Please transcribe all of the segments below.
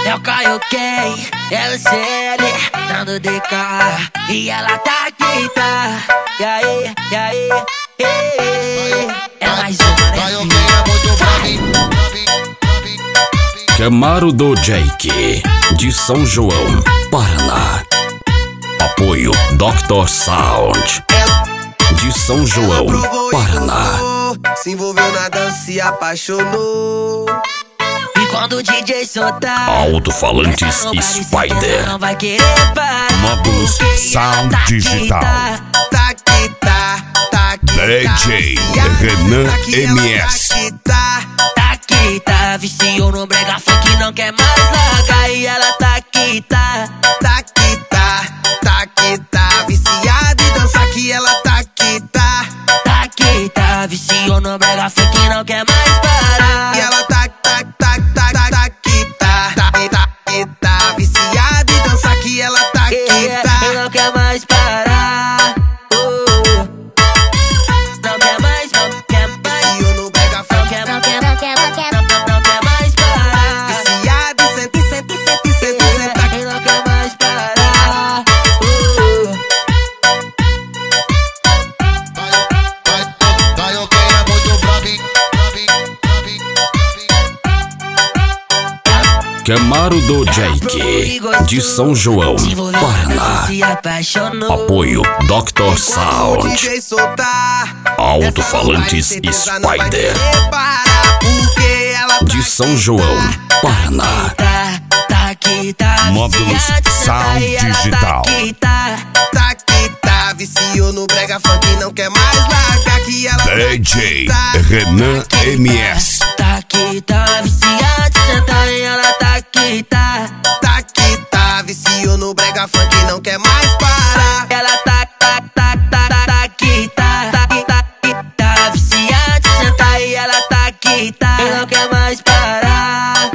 É o Caio Kay, é o CL, dando DK. E ela tá aqui, tá? E aí, é mais uma, né, filho? Camaro do Jake, de São João, Paraná. Apoio Dr. Sound, de São João, Paraná. Se envolveu na dança e apaixonou. E quando o DJ soltar Alto-falantes Spider, não vai querer parar. módulos Sound Digital. DJ Renan MS. Tá, viciou no brega funk, não quer mais largar. E ela tá aqui, tá viciada e dança que ela tá aqui, tá, viciou no brega funk, não quer mais parar. E ela tá viciada e dança que ela tá aqui, E não quer mais parar. Não quer mais, não quer mais. Viciou no brega funk, Não quer mais parar. viciada e senta, E não quer mais parar. Camaro do Jake, de São João, Paraná. Apoio Dr. Sound, DJ soltar. Alto-falantes Spider, de São João, Paraná. Módulos Sound Digital. Tá, viciou no brega funk, não quer mais largar que ela DJ Renan MS. Tá viciado, senta e ela tá aqui, tá, viciou no brega funk, não quer mais parar. Ela tá aqui, tá viciado, senta e ela tá aqui, e não quer mais parar.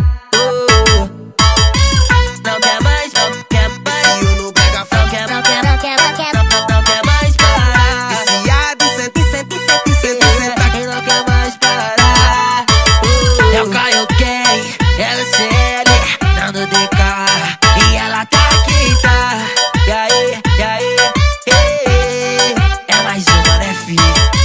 Não quer mais, Viciou no brega funk, não quer mais parar. viciada e senta, E não quer mais parar. É o Caio Kay, é o CL, dando DK. E ela tá aqui, tá? E aí, é mais uma, né, filho?